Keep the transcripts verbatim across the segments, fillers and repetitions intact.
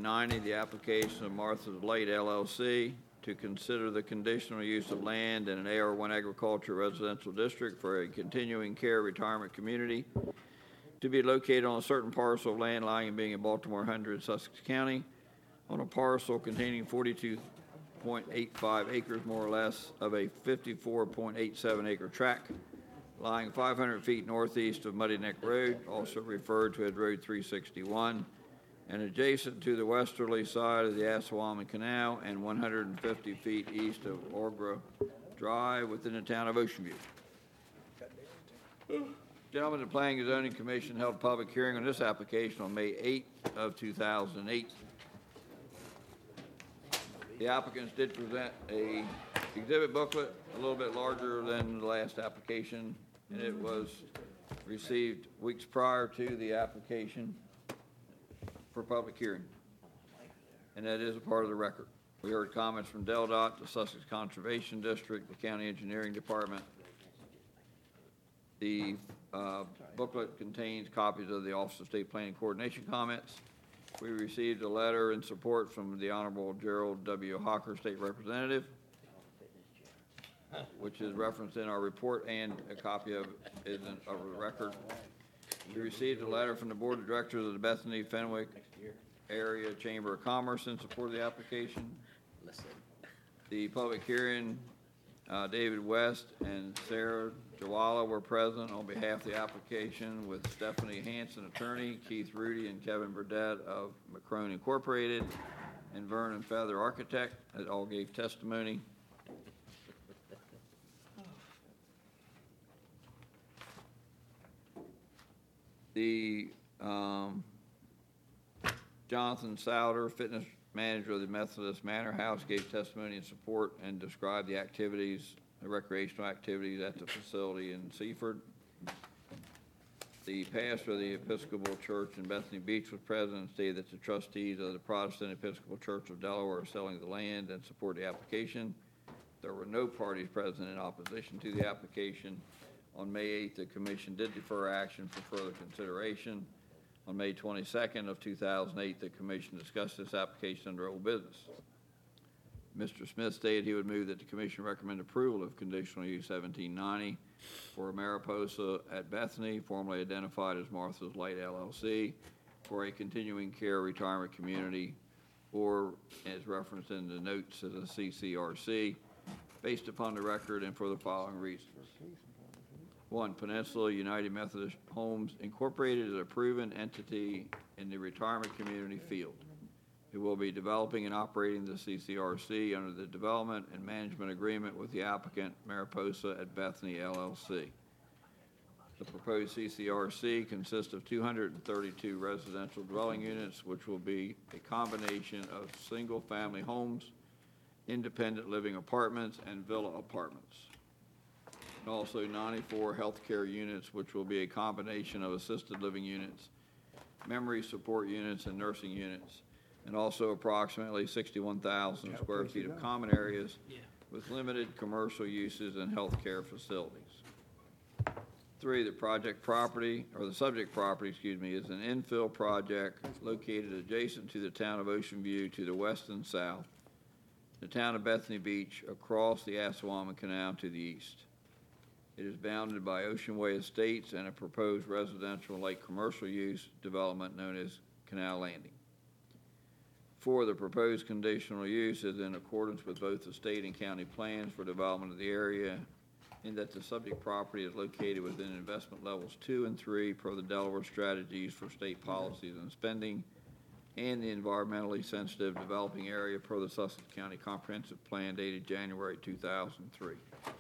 ninety, the application of Martha's Light L L C to consider the conditional use of land in an A R one agriculture residential district for a continuing care retirement community to be located on a certain parcel of land lying and being in Baltimore one hundred, Sussex County, on a parcel containing forty-two point eight five acres, more or less, of a fifty-four point eight seven acre tract lying five hundred feet northeast of Muddy Neck Road, also referred to as Road three sixty-one, and adjacent to the westerly side of the Assawamma Canal and one hundred fifty feet east of Orgra Drive within the town of Ocean View. Gentlemen, the Planning and Zoning Commission held a public hearing on this application on May eighth of two thousand eight. The applicants did present a exhibit booklet a little bit larger than the last application, and it was received weeks prior to the application for public hearing, and that is a part of the record. We heard comments from DelDOT, the Sussex Conservation District, the County Engineering Department. The uh, booklet contains copies of the Office of State Planning Coordination comments. We received a letter in support from the Honorable Gerald W. Hocker, State Representative, which is referenced in our report, and a copy of is in of the record. We received a letter from the Board of Directors of the Bethany Fenwick Area Chamber of Commerce in support of the application. The public hearing, uh, David West and Sarah Jawala were present on behalf of the application, with Stephanie Hanson, attorney, Keith Rudy and Kevin Burdett of McCrone Incorporated, and Vernon Feather, architect, that all gave testimony. The um, Jonathan Souter, fitness manager of the Methodist Manor House, gave testimony in support and described the activities, the recreational activities at the facility in Seaford. The pastor of the Episcopal Church in Bethany Beach was present and stated that the trustees of the Protestant Episcopal Church of Delaware are selling the land and support the application. There were no parties present in opposition to the application. On May eighth, the commission did defer action for further consideration. On May twenty-second of two thousand eight, the commission discussed this application under old business. Mister Smith stated he would move that the commission recommend approval of conditional use seventeen ninety for Mariposa at Bethany, formerly identified as Martha's Light L L C, for a continuing care retirement community, or as referenced in the notes of the C C R C, based upon the record and for the following reasons. One, Peninsula United Methodist Homes Incorporated is a proven entity in the retirement community field. It will be developing and operating the C C R C under the development and management agreement with the applicant, Mariposa at Bethany L L C. The proposed C C R C consists of two hundred thirty-two residential dwelling units, which will be a combination of single-family homes, independent living apartments, and villa apartments. And also ninety-four healthcare units, which will be a combination of assisted living units, memory support units, and nursing units, and also approximately sixty-one thousand square feet of common areas with limited commercial uses and healthcare facilities. Three, the project property, or the subject property, excuse me, is an infill project located adjacent to the town of Ocean View to the west and south, the town of Bethany Beach across the Assawamma Canal to the east. It is bounded by Ocean Way Estates and a proposed residential and light commercial use development known as Canal Landing. Four, the proposed conditional use is in accordance with both the state and county plans for development of the area, in that the subject property is located within investment levels two and three per the Delaware strategies for state policies and spending, and the environmentally sensitive developing area per the Sussex County Comprehensive Plan dated January two thousand three.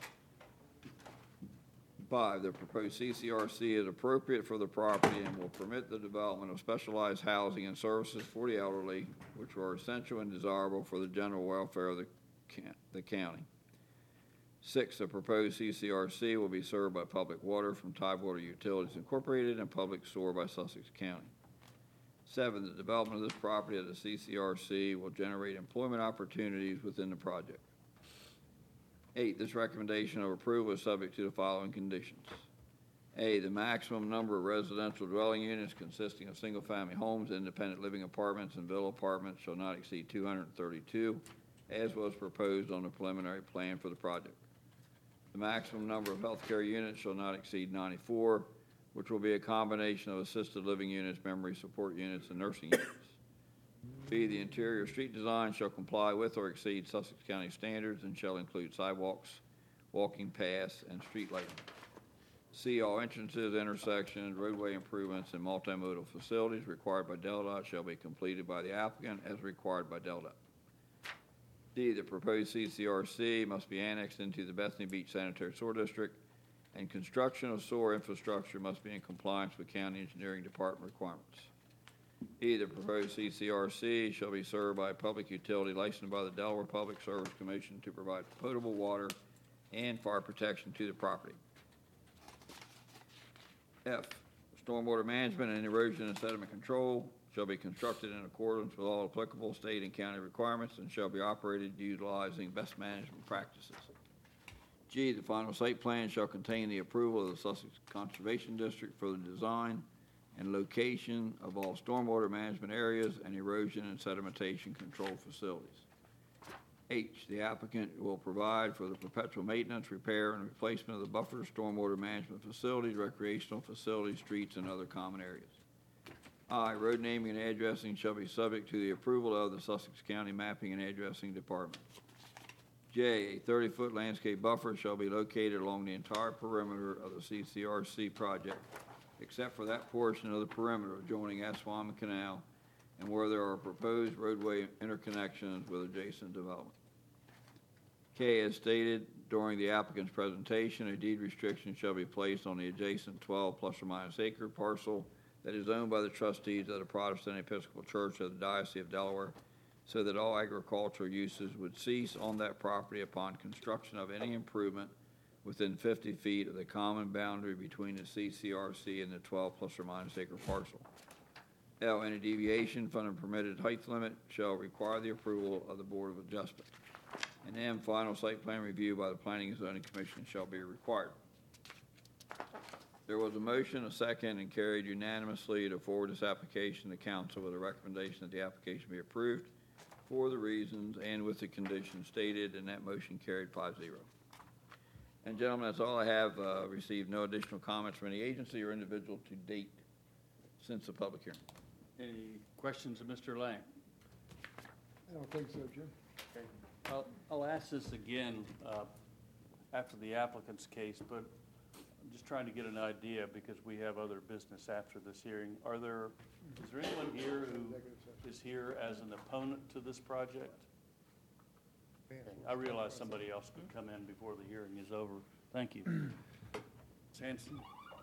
Five, the proposed C C R C is appropriate for the property and will permit the development of specialized housing and services for the elderly, which are essential and desirable for the general welfare of the, the county. Six, the proposed C C R C will be served by public water from Tidewater Utilities Incorporated and public sewer by Sussex County. Seven, the development of this property at the C C R C will generate employment opportunities within the project. Eight, this recommendation of approval is subject to the following conditions. A, the maximum number of residential dwelling units consisting of single-family homes, independent living apartments, and villa apartments shall not exceed two hundred thirty-two, as was proposed on the preliminary plan for the project. The maximum number of healthcare units shall not exceed ninety-four, which will be a combination of assisted living units, memory support units, and nursing units. B, the interior street design shall comply with or exceed Sussex County standards and shall include sidewalks, walking paths, and street lighting. C, all entrances, intersections, roadway improvements, and multimodal facilities required by DelDOT shall be completed by the applicant as required by DelDOT. D, the proposed C C R C must be annexed into the Bethany Beach Sanitary Sewer District, and construction of sewer infrastructure must be in compliance with County Engineering Department requirements. E, the proposed C C R C shall be served by a public utility licensed by the Delaware Public Service Commission to provide potable water and fire protection to the property. F, stormwater management and erosion and sediment control shall be constructed in accordance with all applicable state and county requirements and shall be operated utilizing best management practices. G, the final site plan shall contain the approval of the Sussex Conservation District for the design and location of all stormwater management areas and erosion and sedimentation control facilities. H, the applicant will provide for the perpetual maintenance, repair, and replacement of the buffer stormwater management facilities, recreational facilities, streets, and other common areas. I, road naming and addressing shall be subject to the approval of the Sussex County Mapping and Addressing Department. J, a thirty-foot landscape buffer shall be located along the entire perimeter of the C C R C project, except for that portion of the perimeter adjoining Asquam Canal and where there are proposed roadway interconnections with adjacent development. K, as stated during the applicant's presentation, a deed restriction shall be placed on the adjacent twelve plus or minus acre parcel that is owned by the trustees of the Protestant Episcopal Church of the Diocese of Delaware, so that all agricultural uses would cease on that property upon construction of any improvement within fifty feet of the common boundary between the C C R C and the twelve plus or minus acre parcel. L, any deviation from the permitted height limit shall require the approval of the Board of Adjustment. And M, final site plan review by the Planning and Zoning Commission shall be required. There was a motion, a second, and carried unanimously to forward this application to council with a recommendation that the application be approved for the reasons and with the conditions stated, and that motion carried five zero. And gentlemen, that's all I have. Uh, received no additional comments from any agency or individual to date since the public hearing. Any questions of Mister Lang? I don't think so, Jim. Okay. I'll, I'll ask this again uh, after the applicant's case, but I'm just trying to get an idea because we have other business after this hearing. Are there, is there anyone here who is here as an opponent to this project? Okay. I realize somebody else could come in before the hearing is over. Thank you. Miz Hanson?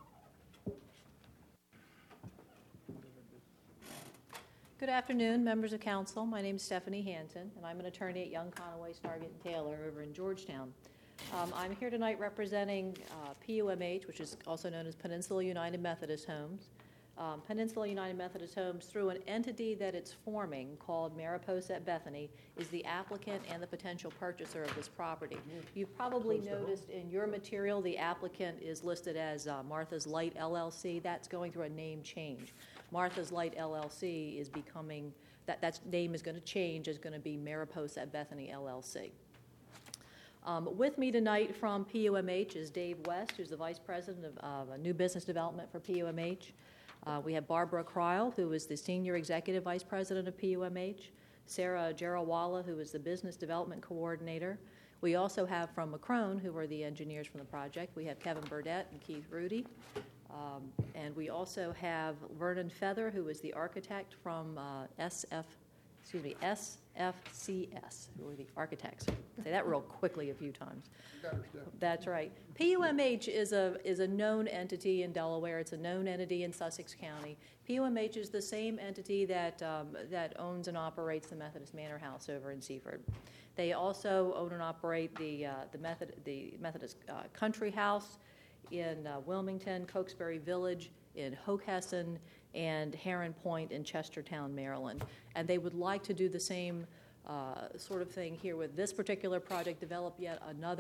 Good afternoon, members of council. My name is Stephanie Hanton, and I'm an attorney at Young, Conaway, Snargett and Taylor over in Georgetown. Um, I'm here tonight representing uh, P U M H, which is also known as Peninsula United Methodist Homes. Um, Peninsula United Methodist Homes, through an entity that it's forming called Mariposa at Bethany, is the applicant and the potential purchaser of this property. You've probably noticed in your material the applicant is listed as uh, Martha's Light L L C. That's going through a name change. Martha's Light L L C is becoming, that, that name is going to change, is going to be Mariposa at Bethany L L C. Um, with me tonight from P U M H is Dave West, who's the Vice President of uh, New Business Development for P U M H. Uh, we have Barbara Kreil, who is the Senior Executive Vice President of P U M H. Sarah Jarawala, who is the Business Development Coordinator. We also have from Macrone, who are the engineers from the project, we have Kevin Burdett and Keith Rudy. Um, and we also have Vernon Feather, who is the architect from uh, S F, excuse me, S F C S, who are the architects. Say that real quickly a few times. That's right. P U M H is a is a known entity in Delaware. It's a known entity in Sussex County. P U M H is the same entity that um, that owns and operates the Methodist Manor House over in Seaford. They also own and operate the uh, the Method the Methodist uh, Country House in uh, Wilmington, Cokesbury Village, in Hockessin, and Heron Point in Chestertown, Maryland. And they would like to do the same uh, sort of thing here with this particular project, develop yet another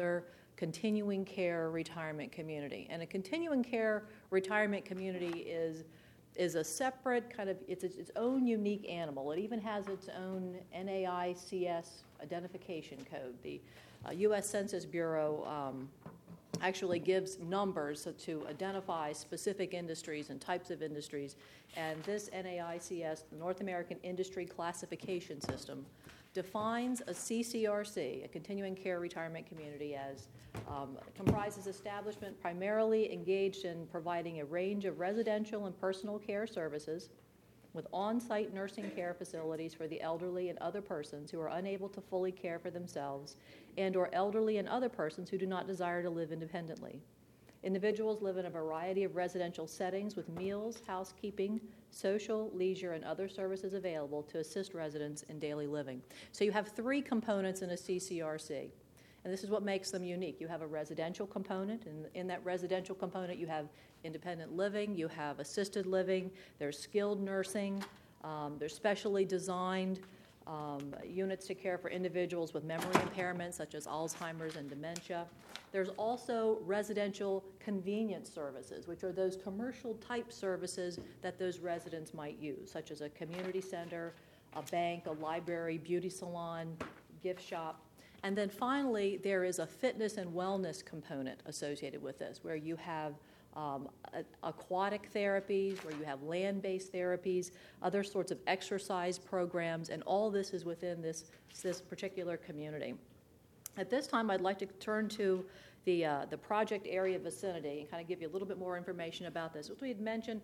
continuing care retirement community. And a continuing care retirement community is is a separate kind of, it's its, its own unique animal. It even has its own N A I C S identification code. The uh, U S Census Bureau um, actually gives numbers to identify specific industries and types of industries. And this N A I C S, the North American Industry Classification System, defines a C C R C, a continuing care retirement community, as um, comprises establishment primarily engaged in providing a range of residential and personal care services with on-site nursing care facilities for the elderly and other persons who are unable to fully care for themselves, and or elderly and other persons who do not desire to live independently. Individuals live in a variety of residential settings with meals, housekeeping, social, leisure, and other services available to assist residents in daily living. So you have three components in a C C R C, and this is what makes them unique. You have a residential component, and in that residential component you have independent living, you have assisted living, there's skilled nursing, um, there's specially designed um, units to care for individuals with memory impairments such as Alzheimer's and dementia. There's also residential convenience services, which are those commercial type services that those residents might use, such as a community center, a bank, a library, beauty salon, gift shop. And then finally, there is a fitness and wellness component associated with this, where you have um, a- aquatic therapies, where you have land-based therapies, other sorts of exercise programs, and all this is within this, this particular community. At this time, I'd like to turn to the uh, the project area vicinity and kind of give you a little bit more information about this. As we had mentioned,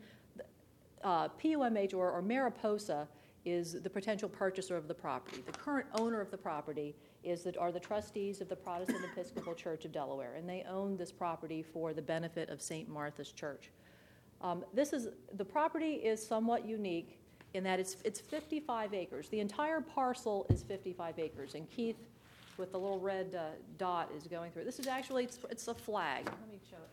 uh, P U M H or, or Mariposa is the potential purchaser of the property. The current owner of the property is that are the trustees of the Protestant Episcopal Church of Delaware, and they own this property for the benefit of Saint Martha's Church. Um, this is the property is somewhat unique in that it's it's fifty-five acres. The entire parcel is fifty-five acres, and Keith, with the little red uh, dot, is going through. This is actually, it's, it's a flag. Let me show it.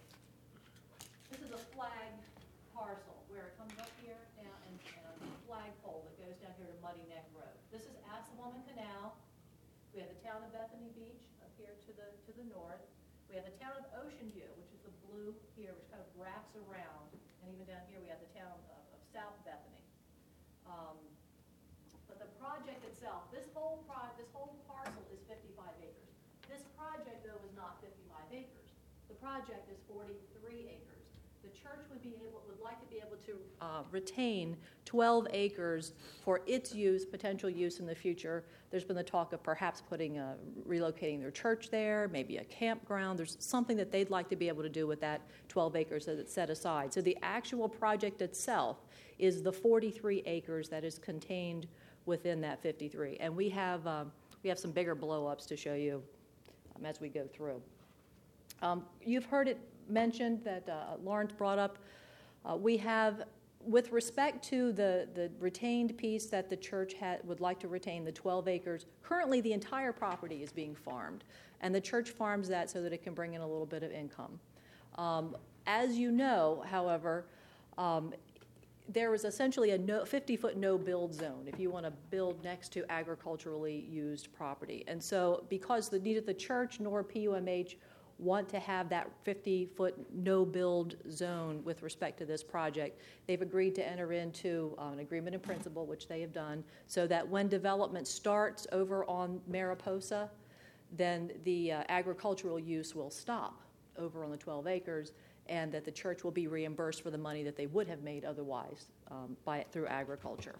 This is a flag parcel where it comes up here down and, and a flagpole that goes down here to Muddy Neck Road. This is Assawoman Canal. We have the town of Bethany Beach up here to the to the north. We have the town of Ocean View, which is the blue here, which kind of wraps around. And even down here we have the town of, of South Bethany. Um, But the project itself, this whole pro, this whole parcel is fifty-five acres. This project, though, is not fifty-five acres. The project is forty-three acres. The church would be able, would like to be able to uh, retain twelve acres for its use, potential use in the future. There's been the talk of perhaps putting, a, relocating their church there, maybe a campground. There's something that they'd like to be able to do with that twelve acres that it's set aside. So the actual project itself is the forty-three acres that is contained within that fifty-three. And we have um, we have some bigger blow-ups to show you um, as we go through. Um, you've heard it mentioned that uh, Lawrence brought up, uh, we have, with respect to the, the retained piece that the church had, would like to retain, the twelve acres, currently the entire property is being farmed. And the church farms that so that it can bring in a little bit of income. Um, as you know, however, um, there is essentially a no, fifty-foot no-build zone if you want to build next to agriculturally used property. And so because the, neither the church nor P U M H want to have that fifty-foot no-build zone with respect to this project, they've agreed to enter into uh, an agreement in principle, which they have done, so that when development starts over on Mariposa, then the uh, agricultural use will stop over on the twelve acres, and that the church will be reimbursed for the money that they would have made otherwise um, by through agriculture.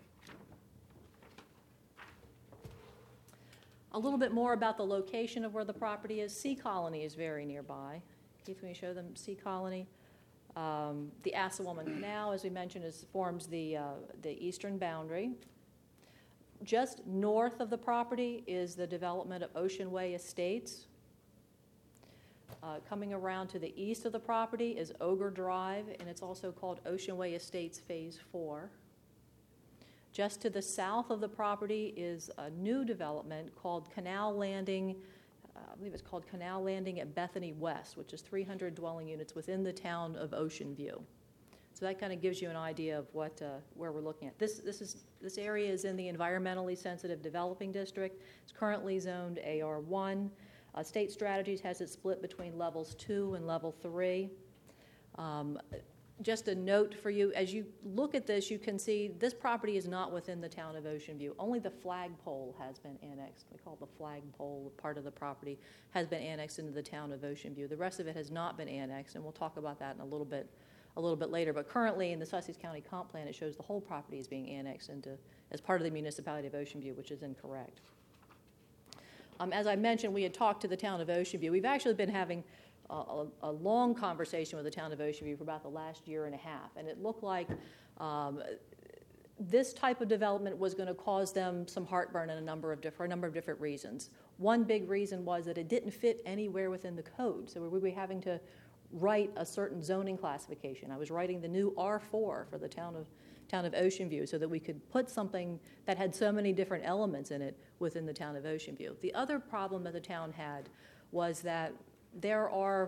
A little bit more about the location of where the property is. Sea Colony is very nearby. Keith, can you show them Sea Colony? Um, the Assawoman Canal, as we mentioned, is, forms the, uh, the eastern boundary. Just north of the property is the development of Ocean Way Estates. Uh, coming around to the east of the property is Ogre Drive, and it's also called Ocean Way Estates Phase four. Just to the south of the property is a new development called Canal Landing, uh, I believe it's called Canal Landing at Bethany West, which is three hundred dwelling units within the town of Ocean View. So that kind of gives you an idea of what uh, where we're looking at. This this is this area is in the environmentally sensitive developing district. It's currently zoned A R one. Uh, State Strategies has it split between levels two and level three. Um, just a note for you, as you look at this, you can see this property is not within the town of Ocean View. Only the flagpole has been annexed. We call it the flagpole part of the property has been annexed into the town of Ocean View. The rest of it has not been annexed, and we'll talk about that in a little bit a little bit later. But currently in the Sussex County Comp Plan, it shows the whole property is being annexed into as part of the municipality of Ocean View, which is incorrect. Um, as I mentioned, we had talked to the town of Ocean View. We've actually been having a, a, a long conversation with the town of Ocean View for about the last year and a half, and it looked like um, this type of development was going to cause them some heartburn in a number of different, for a number of different reasons. One big reason was that it didn't fit anywhere within the code, so we would be having to write a certain zoning classification. I was writing the new R four for the town of town of Ocean View so that we could put something that had so many different elements in it within the town of Ocean View. The other problem that the town had was that there are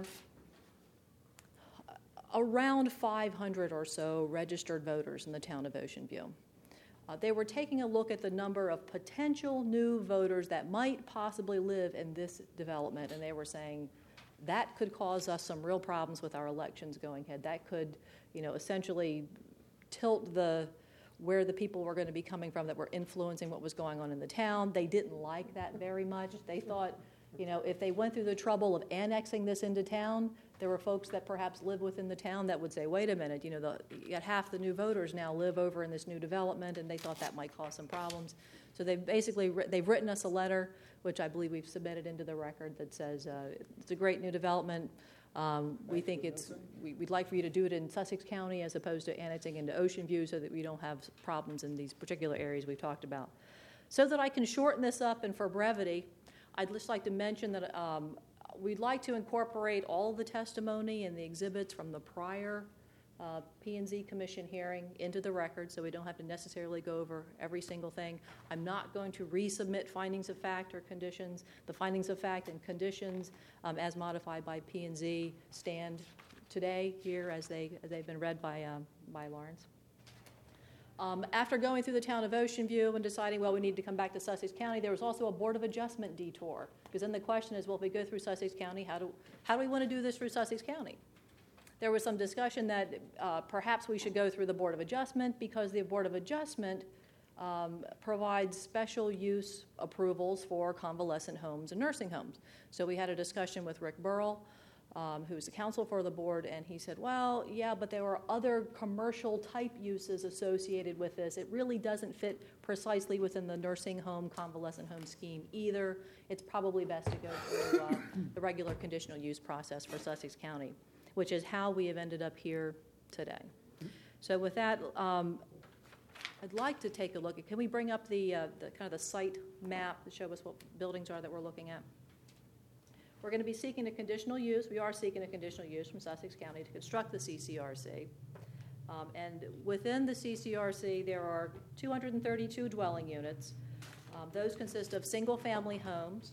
around five hundred or so registered voters in the town of Ocean View. Uh, they were taking a look at the number of potential new voters that might possibly live in this development, and they were saying that could cause us some real problems with our elections going ahead. That could, you know, essentially tilt the where the people were going to be coming from that were influencing what was going on in the town. They didn't like that very much. They thought, you know, if they went through the trouble of annexing this into town, there were folks that perhaps live within the town that would say, wait a minute, you know, the, you got half the new voters now live over in this new development, and they thought that might cause some problems. So they've basically, they've written us a letter, which I believe we've submitted into the record, that says uh, it's a great new development. Um, we think it's, we, we'd like for you to do it in Sussex County as opposed to annexing into Ocean View so that we don't have problems in these particular areas we've talked about. So that I can shorten this up and for brevity, I'd just like to mention that um, we'd like to incorporate all the testimony and the exhibits from the prior uh, P and Z Commission hearing into the record so we don't have to necessarily go over every single thing. I'm not going to resubmit findings of fact or conditions. The findings of fact and conditions um, as modified by P and Z stand today here as, they, as they've been read by, um, by Lawrence. Um, after going through the town of Ocean View and deciding, well, we need to come back to Sussex County, there was also a Board of Adjustment detour. Because then the question is, well, if we go through Sussex County, how do, how do we want to do this through Sussex County? There was some discussion that uh, perhaps we should go through the Board of Adjustment because the Board of Adjustment um, provides special use approvals for convalescent homes and nursing homes. So we had a discussion with Rick Burrell, Um, who's the counsel for the board, and he said, well, yeah, but there are other commercial type uses associated with this. It really doesn't fit precisely within the nursing home, convalescent home scheme either. It's probably best to go through uh, the regular conditional use process for Sussex County, which is how we have ended up here today. So with that, um, I'd like to take a look at, can we bring up the, uh, the kind of the site map to show us what buildings are that we're looking at? We're going to be seeking a conditional use. We are seeking a conditional use from Sussex County to construct the C C R C. Um, and within the C C R C, there are two hundred thirty-two dwelling units. Um, those consist of single-family homes.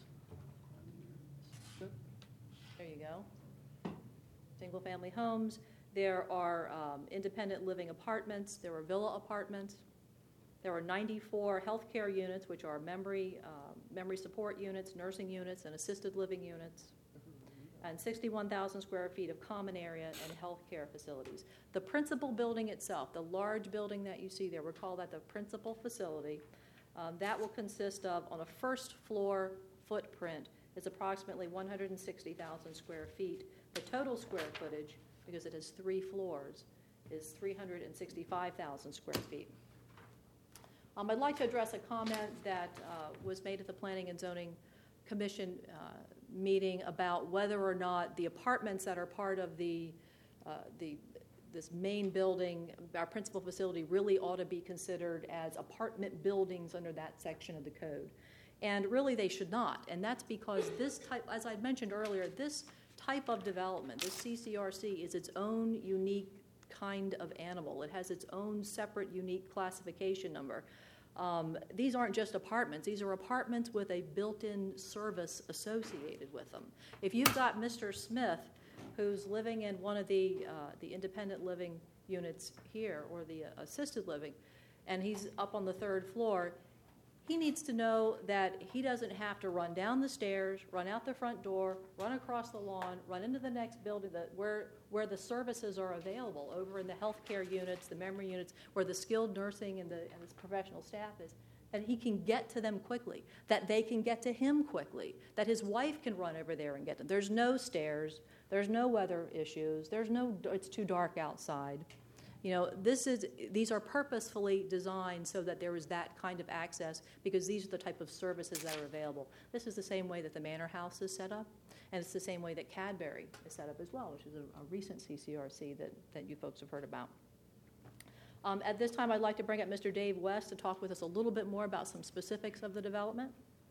There you go. Single-family homes. There are um, independent living apartments. There are villa apartments. There are ninety-four healthcare units, which are memory, uh, memory support units, nursing units, and assisted living units, and sixty-one thousand square feet of common area and healthcare facilities. The principal building itself, the large building that you see there, we'll call that the principal facility. Um, that will consist of, on a first floor footprint, is approximately one hundred sixty thousand square feet. The total square footage, because it has three floors, is three hundred sixty-five thousand square feet. Um, I'd like to address a comment that uh, was made at the Planning and Zoning Commission uh, meeting about whether or not the apartments that are part of the, uh, the this main building, our principal facility, really ought to be considered as apartment buildings under that section of the code. And really they should not. And that's because this type, as I mentioned earlier, this type of development, this C C R C, is its own unique kind of animal. It has its own separate unique classification number. Um, these aren't just apartments. These are apartments with a built-in service associated with them. If you've got Mister Smith, who's living in one of the uh, the independent living units here, or the uh, assisted living, and he's up on the third floor, He needs to know that he doesn't have to run down the stairs, run out the front door, run across the lawn, run into the next building that where where the services are available, over in the healthcare units, the memory units, where the skilled nursing and the, and the professional staff is, that he can get to them quickly, that they can get to him quickly, that his wife can run over there and get them. There's no stairs, there's no weather issues, there's no, it's too dark outside. You know, this is, these are purposefully designed so that there is that kind of access, because these are the type of services that are available. This is the same way that the Manor House is set up, and it's the same way that Cadbury is set up as well, which is a, a recent C C R C that, that you folks have heard about. Um, at this time, I'd like to bring up Mister Dave West to talk with us a little bit more about some specifics of the development.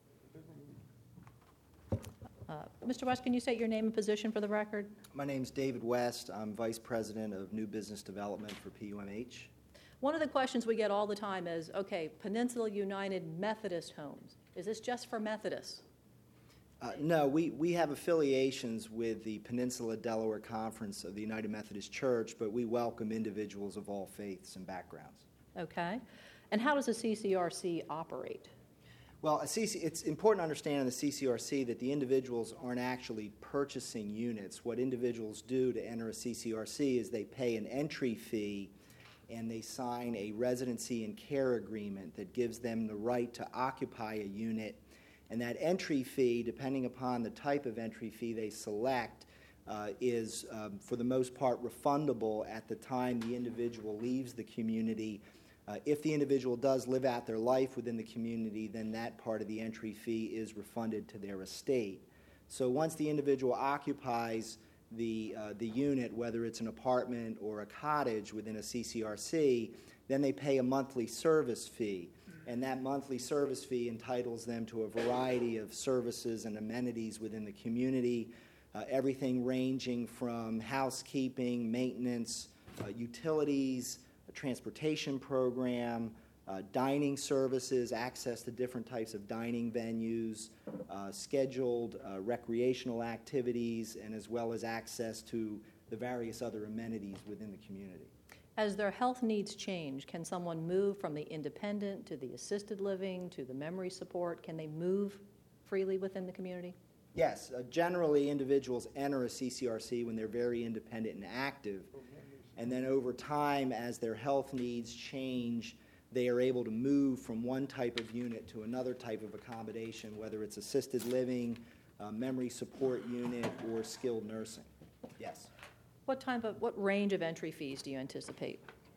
Uh, Mister West, can you state your name and position for the record? My name's David West. I'm Vice President of New Business Development for P U M H. One of the questions we get all the time is, okay, Peninsula United Methodist Homes. Is this just for Methodists? Uh, no, we, we have affiliations with the Peninsula Delaware Conference of the United Methodist Church, but we welcome individuals of all faiths and backgrounds. Okay. And how does a C C R C operate? Well, a C C, it's important to understand in the C C R C that the individuals aren't actually purchasing units. What individuals do to enter a C C R C is they pay an entry fee and they sign a residency and care agreement that gives them the right to occupy a unit. And that entry fee, depending upon the type of entry fee they select, uh, is, um, for the most part, refundable at the time the individual leaves the community. Uh, if the individual does live out their life within the community, then that part of the entry fee is refunded to their estate. So once the individual occupies the, uh, the unit, whether it's an apartment or a cottage within a C C R C, then they pay a monthly service fee. And that monthly service fee entitles them to a variety of services and amenities within the community, uh, everything ranging from housekeeping, maintenance, uh, utilities, a transportation program, uh, dining services, access to different types of dining venues, uh, scheduled uh, recreational activities, and as well as access to the various other amenities within the community. As their health needs change, can someone move from the independent to the assisted living to the memory support? Can they move freely within the community? Yes. Uh, generally, individuals enter a C C R C when they're very independent and active. And then over time, as their health needs change, they are able to move from one type of unit to another type of accommodation, whether it's assisted living, uh, memory support unit, or skilled nursing. Yes. What type of, what range of entry fees do you anticipate?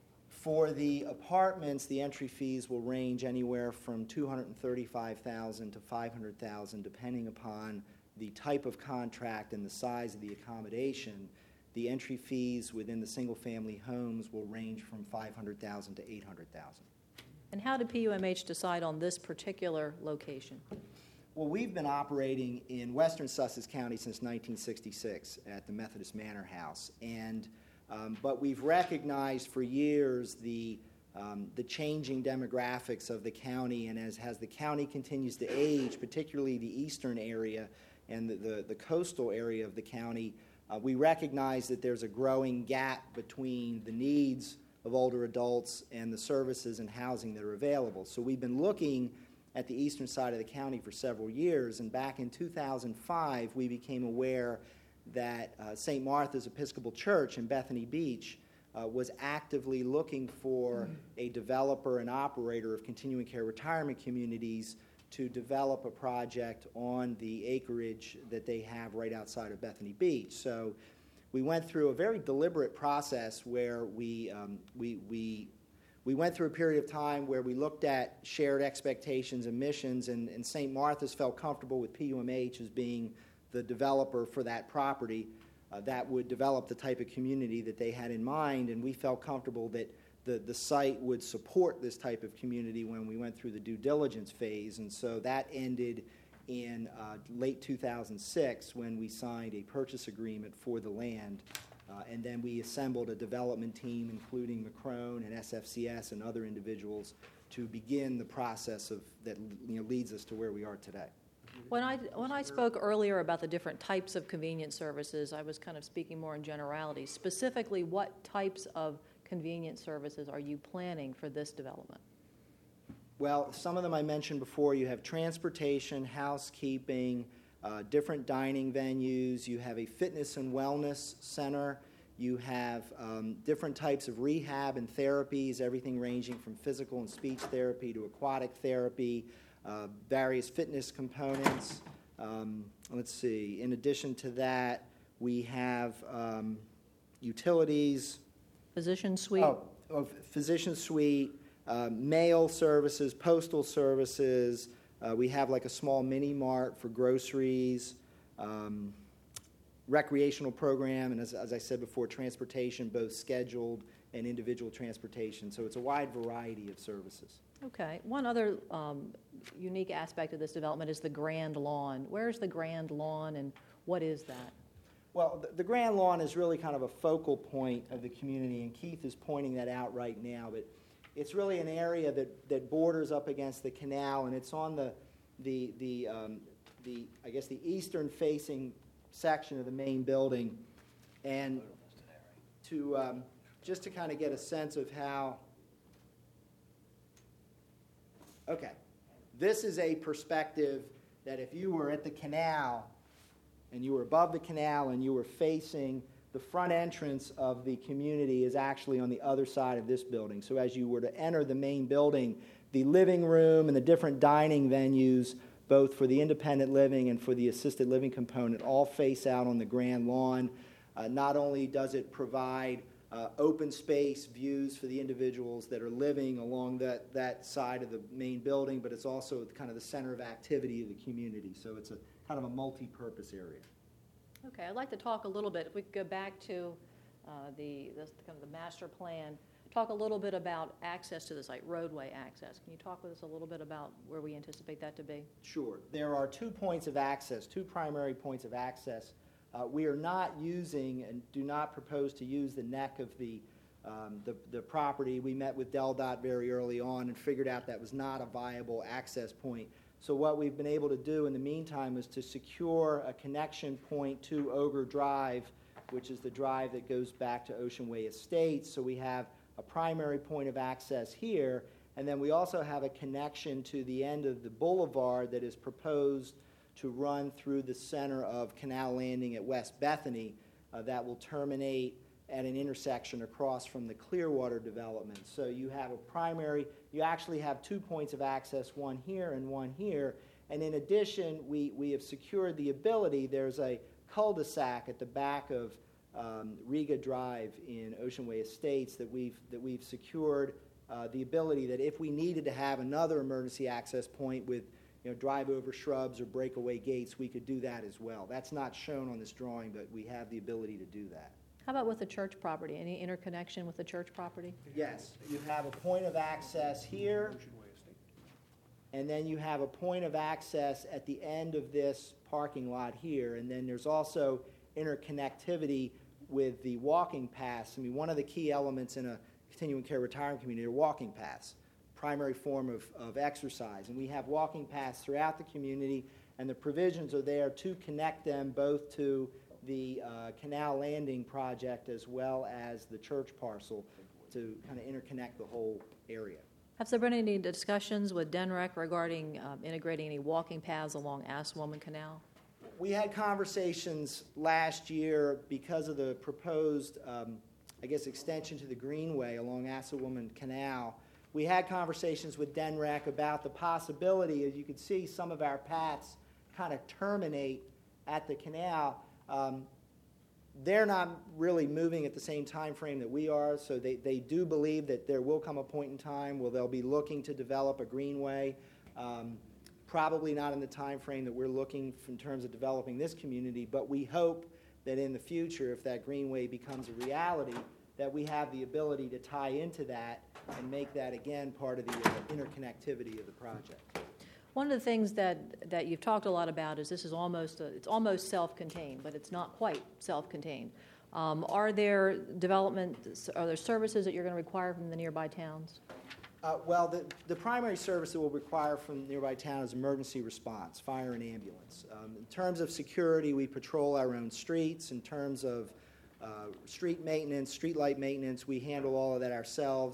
For the apartments, the entry fees will range anywhere from two hundred thirty-five thousand dollars to five hundred thousand dollars, depending upon the type of contract and the size of the accommodation. The entry fees within the single-family homes will range from five hundred thousand dollars to eight hundred thousand dollars. And how did P U M H decide on this particular location? Well, we've been operating in western Sussex County since nineteen sixty-six at the Methodist Manor House, and um, but we've recognized for years the um, the changing demographics of the county, and as, as the county continues to age, particularly the eastern area and the, the, the coastal area of the county, uh, we recognize that there's a growing gap between the needs of older adults and the services and housing that are available. So we've been looking at the eastern side of the county for several years, and back in two thousand five, we became aware that uh, Saint Martha's Episcopal Church in Bethany Beach uh, was actively looking for a developer and operator of continuing care retirement communities to develop a project on the acreage that they have right outside of Bethany Beach. So we went through a very deliberate process where we um, we we We went through a period of time where we looked at shared expectations and missions, and, and Saint Martha's felt comfortable with P U M H as being the developer for that property uh, that would develop the type of community that they had in mind, and we felt comfortable that the, the site would support this type of community when we went through the due diligence phase. And so that ended in uh, late two thousand six when we signed a purchase agreement for the land. Uh, and then we assembled a development team, including McCrone and S F C S and other individuals, to begin the process of that you know, leads us to where we are today. When I, when I spoke earlier about the different types of convenience services, I was kind of speaking more in generalities. Specifically, what types of convenience services are you planning for this development? Well, some of them I mentioned before. You have transportation, housekeeping, uh, different dining venues. You have a fitness and wellness center. You have um, different types of rehab and therapies, everything ranging from physical and speech therapy to aquatic therapy, uh, various fitness components. Um, let's see. In addition to that, we have um, utilities. Physician suite? Oh, oh, physician suite, uh, mail services, postal services. Uh, we have like a small mini mart for groceries. Um, recreational program, and as, as I said before, transportation, both scheduled and individual transportation. So it's a wide variety of services. Okay. One other um, unique aspect of this development is the Grand Lawn. Where's the Grand Lawn, and what is that? Well, the, the Grand Lawn is really kind of a focal point of the community, and Keith is pointing that out right now. But it's really an area that, that borders up against the canal, and it's on the the the um, the I guess the eastern facing section of the main building, and to um, just to kind of get a sense of how. Okay, this is a perspective that if you were at the canal and you were above the canal and you were facing the front entrance of the community is actually on the other side of this building. So as you were to enter the main building, the living room and the different dining venues, both for the independent living and for the assisted living component, all face out on the Grand Lawn. Uh, not only does it provide uh, open space views for the individuals that are living along that, that side of the main building, but it's also kind of the center of activity of the community. So it's a kind of a multi-purpose area. Okay, I'd like to talk a little bit, if we could go back to uh, the, the kind of the master plan, talk a little bit about access to the site, roadway access. Can you talk with us a little bit about where we anticipate that to be? Sure. There are two points of access, two primary points of access. Uh, we are not using and do not propose to use the neck of the, um, the, the property. We met with Del Dot very early on and figured out that was not a viable access point. So what we've been able to do in the meantime is to secure a connection point to Ogre Drive, which is the drive that goes back to Ocean Way Estates. So we have a primary point of access here, and then we also have a connection to the end of the boulevard that is proposed to run through the center of Canal Landing at West Bethany uh, that will terminate at an intersection across from the Clearwater development. So you have a primary, you actually have two points of access, one here and one here, and in addition, we, we have secured the ability, there's a cul-de-sac at the back of Um, Riga Drive in Ocean Way Estates that we've that we've secured uh, the ability that if we needed to have another emergency access point with you know drive over shrubs or breakaway gates, we could do that as well. That's not shown on this drawing, but we have the ability to do that. How about with the church property? Any interconnection with the church property? Yes, you have a point of access here, and then you have a point of access at the end of this parking lot here, and then there's also interconnectivity with the walking paths. I mean, one of the key elements in a continuing care retirement community are walking paths, primary form of, of exercise. And we have walking paths throughout the community, and the provisions are there to connect them both to the uh, Canal Landing project as well as the church parcel to kind of interconnect the whole area. Have there been any discussions with D N R E C regarding um, integrating any walking paths along Assawoman Canal? We had conversations last year because of the proposed, um, I guess, extension to the Greenway along Assawoman Canal. We had conversations with D N R E C about the possibility, as you can see, some of our paths kind of terminate at the canal. Um, they're not really moving at the same time frame that we are, so they, they do believe that there will come a point in time where they'll be looking to develop a Greenway. Um, Probably not in the time frame that we're looking for in terms of developing this community, but we hope that in the future, if that Greenway becomes a reality, that we have the ability to tie into that and make that, again, part of the uh, interconnectivity of the project. One of the things that, that you've talked a lot about is this is almost, a, it's almost self-contained, but it's not quite self-contained. Um, are there development, are there services that you're going to require from the nearby towns? Uh, well, the, the primary service that we'll require from nearby town is emergency response, fire and ambulance. Um, in terms of security, we patrol our own streets. In terms of uh, street maintenance, street light maintenance, we handle all of that ourselves.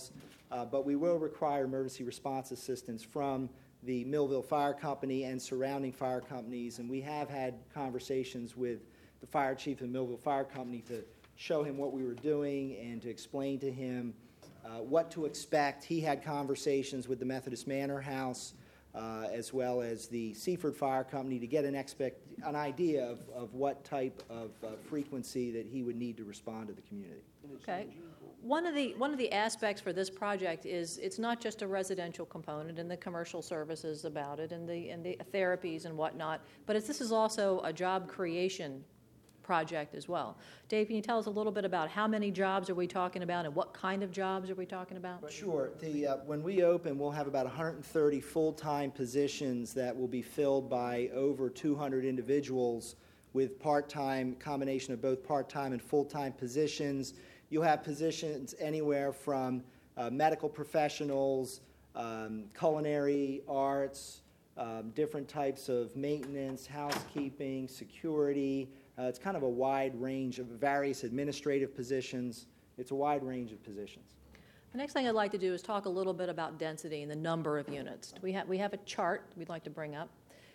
uh, but we will require emergency response assistance from the Millville Fire Company and surrounding fire companies, and we have had conversations with the fire chief of Millville Fire Company to show him what we were doing and to explain to him uh, what to expect. He had conversations with the Methodist Manor House uh, as well as the Seaford Fire Company to get an expect an idea of, of what type of uh, frequency that he would need to respond to the community. Okay. One of the one of the aspects for this project is it's not just a residential component and the commercial services about it and the and the therapies and whatnot, but it's, this is also a job creation project as well. Dave, can you tell us a little bit about how many jobs are we talking about and what kind of jobs are we talking about? Sure. The, uh, when we open, we'll have about one hundred thirty full-time positions that will be filled by over two hundred individuals with part-time, combination of both part-time and full-time positions. You'll have positions anywhere from uh, medical professionals, um, culinary arts, um, different types of maintenance, housekeeping, security. Uh, it's kind of a wide range of various administrative positions. It's a wide range of positions. The next thing I'd like to do is talk a little bit about density and the number of units. We have, we have a chart we'd like to bring up.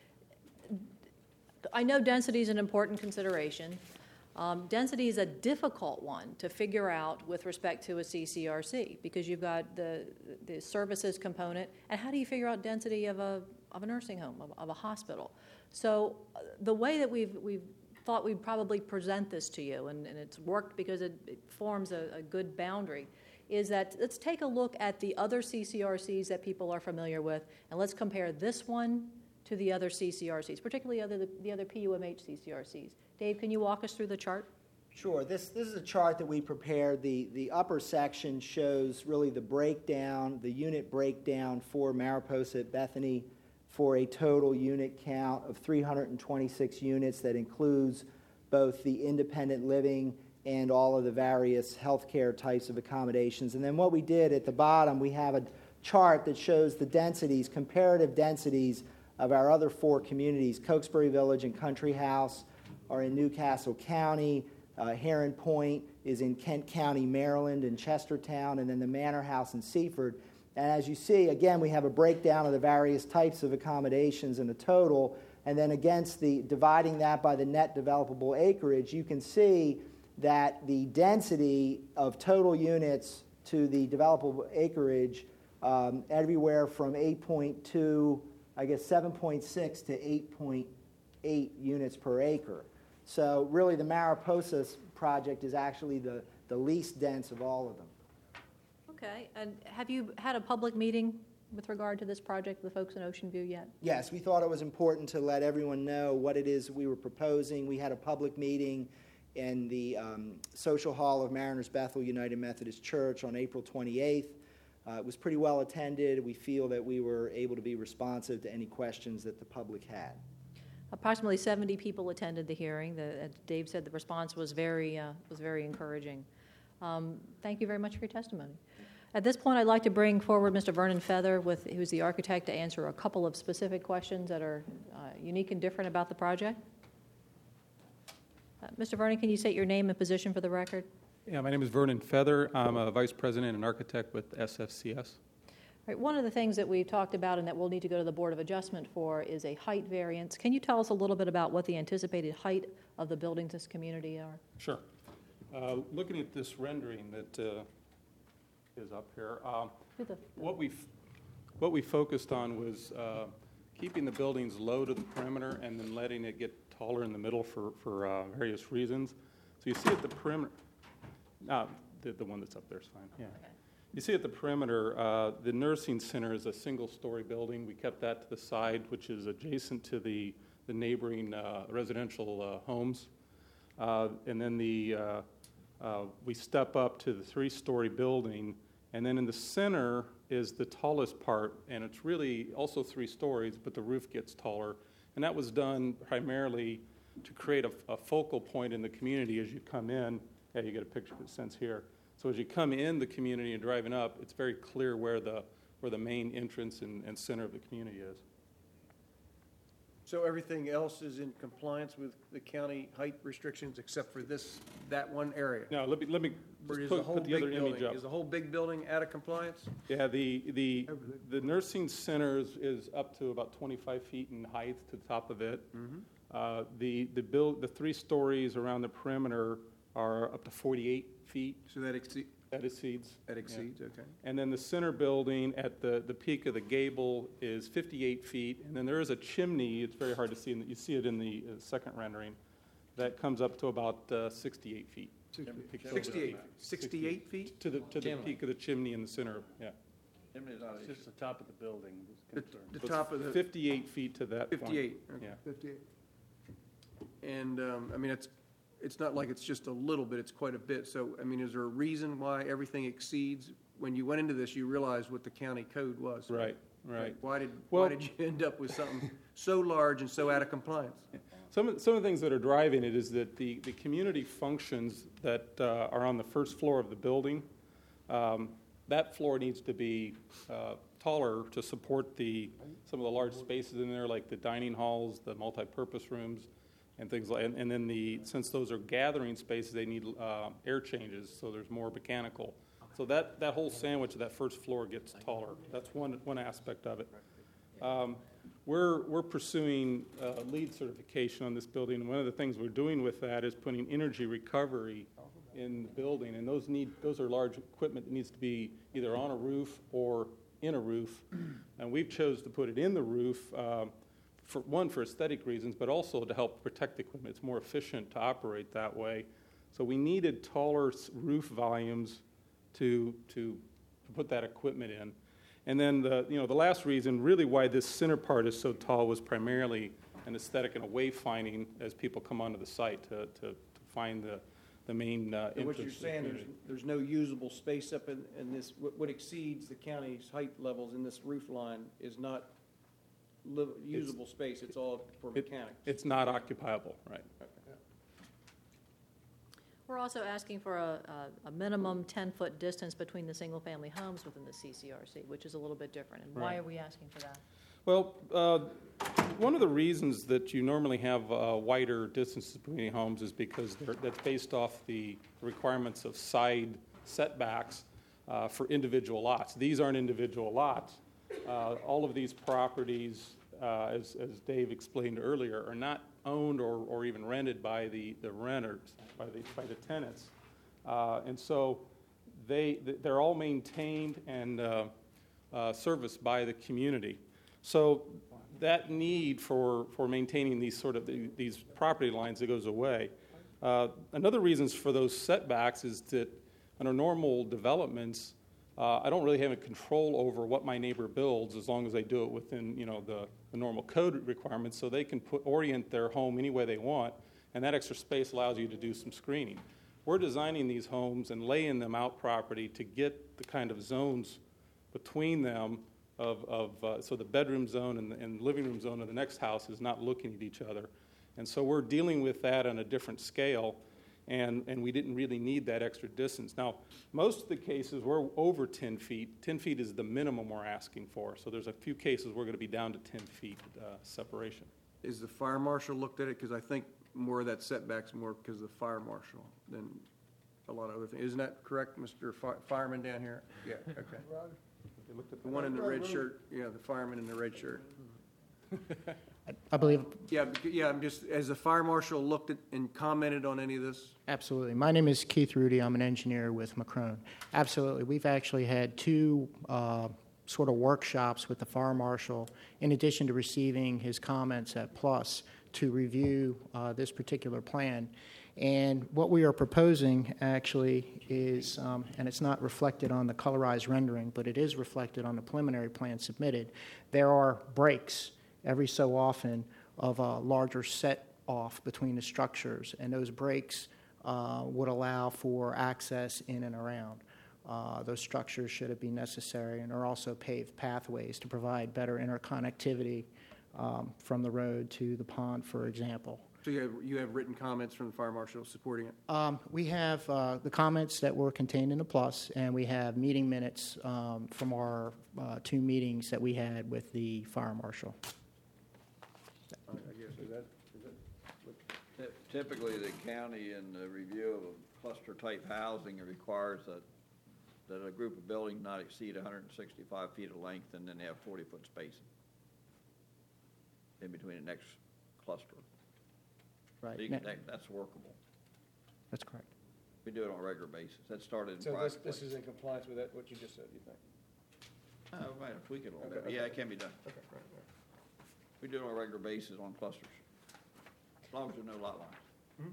I know density is an important consideration. Um, density is a difficult one to figure out with respect to a C C R C because you've got the, the services component, and how do you figure out density of a, of a nursing home, of, of a hospital? So uh, the way that we've, we've thought we'd probably present this to you, and, and it's worked because it, it forms a, a good boundary, is that let's take a look at the other C C R Cs that people are familiar with, and let's compare this one to the other C C R Cs, particularly other, the, the other P U M H C C R Cs. Dave, can you walk us through the chart? Sure. This, this is a chart that we prepared. The, the upper section shows really the breakdown, the unit breakdown for Mariposa at Bethany for a total unit count of three hundred twenty-six units that includes both the independent living and all of the various healthcare types of accommodations. And then what we did at the bottom, we have a chart that shows the densities, comparative densities of our other four communities. Cokesbury Village and Country House are in Newcastle County. Uh, Heron Point is in Kent County, Maryland, and Chestertown, and then the Manor House in Seaford. And as you see, again, we have a breakdown of the various types of accommodations in a total, and then against the dividing that by the net developable acreage, you can see that the density of total units to the developable acreage um, everywhere from eight point two, I guess seven point six to eight point eight units per acre. So really the Mariposa project is actually the, the least dense of all of them. Okay, and have you had a public meeting with regard to this project with the folks in Ocean View yet? Yes, we thought it was important to let everyone know what it is we were proposing. We had a public meeting in the um, Social Hall of Mariners Bethel United Methodist Church on April twenty-eighth. Uh, it was pretty well attended. We feel that we were able to be responsive to any questions that the public had. Approximately seventy people attended the hearing. The, as Dave said, the response was very, uh, was very encouraging. Um, thank you very much for your testimony. At this point, I'd like to bring forward Mister Vernon Feather, with, who's the architect, to answer a couple of specific questions that are uh, unique and different about the project. Uh, Mister Vernon, can you state your name and position for the record? Yeah, my name is Vernon Feather. I'm a vice president and architect with S F C S. Right, one of the things that we've talked about and that we'll need to go to the Board of Adjustment for is a height variance. Can you tell us a little bit about what the anticipated height of the buildings in this community are? Sure. Uh, looking at this rendering that uh, is up here, uh, The, what we what we focused on was uh, keeping the buildings low to the perimeter and then letting it get taller in the middle for for uh, various reasons. So you see at the perimeter, uh, the the one that's up there is fine. Yeah. Okay. You see at the perimeter, uh, the nursing center is a single-story building. We kept that to the side, which is adjacent to the, the neighboring uh, residential uh, homes. Uh, and then the uh, uh, we step up to the three-story building, and then in the center is the tallest part, and it's really also three stories, but the roof gets taller. And that was done primarily to create a, a focal point in the community as you come in. Yeah, you get a picture of the sense here. So as you come in the community and driving up, it's very clear where the where the main entrance and, and center of the community is. So everything else is in compliance with the county height restrictions except for this, that one area? Now, let me let me Or is put- the whole put the big other image building, up. is the whole big building out of compliance? Yeah, the, the, the nursing center is, is up to about twenty-five feet in height to the top of it. Uh, The, the build, the three stories around the perimeter are up to forty-eight feet. So that exceeds, That exceeds. that yeah. exceeds, okay. And then the center building at the, the peak of the gable is fifty-eight feet. And then there is a chimney, it's very hard to see, and you see it in the uh, second rendering, that comes up to about uh, sixty-eight feet. Sixty-eight, sixty-eight feet? To the, to the Chimney. peak of the chimney in the center, yeah. Chimney's not an It's issue. just the top of the building The, is concerned. the So top of it's the, fifty-eight feet to that point. fifty-eight, okay. Yeah. Fifty-eight. And, um, I mean, it's, it's not like it's just a little bit, it's quite a bit. So, I mean, is there a reason why everything exceeds? When you went into this, you realized what the county code was. Right, right. Why did, Well- why did you end up with something so large and so out of compliance? Some of, some of the things that are driving it is that the, the community functions that uh, are on the first floor of the building, um, that floor needs to be uh, taller to support the, some of the large spaces in there, like the dining halls, the multi-purpose rooms, and things like, and, and then the, since those are gathering spaces, they need uh, air changes, so there's more mechanical. So that, that whole sandwich of that first floor gets taller. That's one, one aspect of it. Um, We're, we're pursuing uh, LEED certification on this building, and one of the things we're doing with that is putting energy recovery in the building, and those need, those are large equipment that needs to be either on a roof or in a roof, and we've chose to put it in the roof, um, for, one, for aesthetic reasons, but also to help protect the equipment. It's more efficient to operate that way. So we needed taller s- roof volumes to, to, to put that equipment in. And then the, you know, the last reason really why this center part is so tall was primarily an aesthetic and a wayfinding as people come onto the site to, to, to find the, the main uh, And what entrance you're to the saying, there's, community. there's no usable space up in, in this, what what exceeds the county's height levels in this roof line is not liv- usable space, it's all for It- mechanics. It's not occupiable, right? We're also asking for a, a- a minimum ten-foot distance between the single-family homes within the C C R C, which is a little bit different. And why Right. are we asking for that? Well, uh, one of the reasons that you normally have uh, wider distances between homes is because they're- that's based off the requirements of side setbacks uh, for individual lots. These aren't individual lots. Uh, All of these properties, uh, as as Dave explained earlier, are not owned or or even rented by the the renters, by the by the tenants. Uh, And so they, they're all maintained and uh, uh, serviced by the community. So that need for, for maintaining these sort of, the- these property lines, it goes away. Uh, Another reasons for those setbacks is that under normal developments, uh, I don't really have a control over what my neighbor builds as long as they do it within, you know, the, the normal code requirements, so they can put, orient their home any way they want, and that extra space allows you to do some screening. We're designing these homes and laying them out property to get the kind of zones between them of, of uh, so the bedroom zone and the, and living room zone of the next house is not looking at each other. And so we're dealing with that on a different scale, and, and we didn't really need that extra distance. Now, most of the cases, we're over ten feet. ten feet is the minimum we're asking for. So there's a few cases we're going to be down to ten feet uh, separation. Is the fire marshal looked at it? Because I think more of that setback's more because of the fire marshal than a lot of other things. Isn't that correct, Mister Fi- Fireman down here? Yeah, okay. They looked at The one in the red shirt, yeah, the fireman in the red shirt. I believe, Yeah, bec- yeah, I'm just, as the fire marshal looked at and commented on any of this? absolutely. My name is Keith Rudy. I'm an engineer with Macron. Absolutely. We've actually had two uh, sort of workshops with the fire marshal, in addition to receiving his comments at Plus, to review uh, this particular plan. And what we are proposing actually is, um, and it's not reflected on the colorized rendering, but it is reflected on the preliminary plan submitted, there are breaks every so often of a larger set off between the structures, and those breaks uh, would allow for access in and around uh, those structures should it be necessary, and are also paved pathways to provide better interconnectivity um, from the road to the pond, for example. So you have, you have written comments from the fire marshal supporting it? Um, we have uh, the comments that were contained in the plus, and we have meeting minutes um, from our uh, two meetings that we had with the fire marshal. I guess, is that, is that, what- Ty- Typically, the county in the review of a cluster-type housing, it requires that, that a group of buildings not exceed one hundred sixty-five feet of length, and then they have forty-foot spacing in between the next cluster. Right. So you can- that- That's workable. That's correct. We do it on a regular basis. That started in So this, private this place. is in compliance with that, what you just said, you think? Uh, we might tweak it a little bit, Okay, but yeah, okay. it can be done. Okay, right, right. We do it on a regular basis on clusters, as long as there's no lot lines.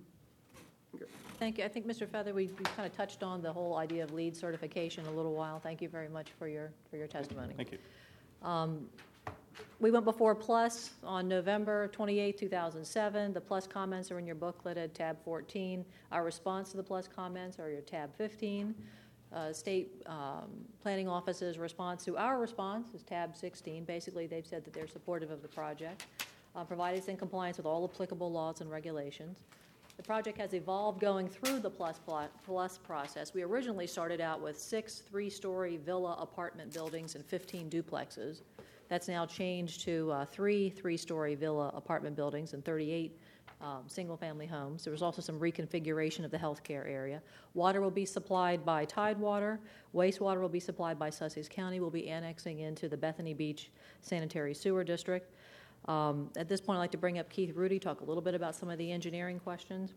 Thank you. I think, Mister Feather, we, we kind of touched on the whole idea of LEED certification a little while. Thank you very much for your, for your testimony. Thank you. Um, We went before Plus on November twenty-eighth, two thousand seven. The Plus comments are in your booklet at tab fourteen. Our response to the Plus comments are your tab fifteen. Uh, State um, Planning Office's response to our response is tab sixteen. Basically, they've said that they're supportive of the project, uh, provided it's in compliance with all applicable laws and regulations. The project has evolved going through the Plus, plot, plus process. We originally started out with six three-story villa apartment buildings and fifteen duplexes. That's now changed to uh, three three-story villa apartment buildings and thirty-eight um, single-family homes. There was also some reconfiguration of the healthcare area. Water will be supplied by Tidewater. Wastewater will be supplied by Sussex County. We'll be annexing into the Bethany Beach Sanitary Sewer District. Um, at this point, I'd like to bring up Keith Rudy, talk a little bit about some of the engineering questions.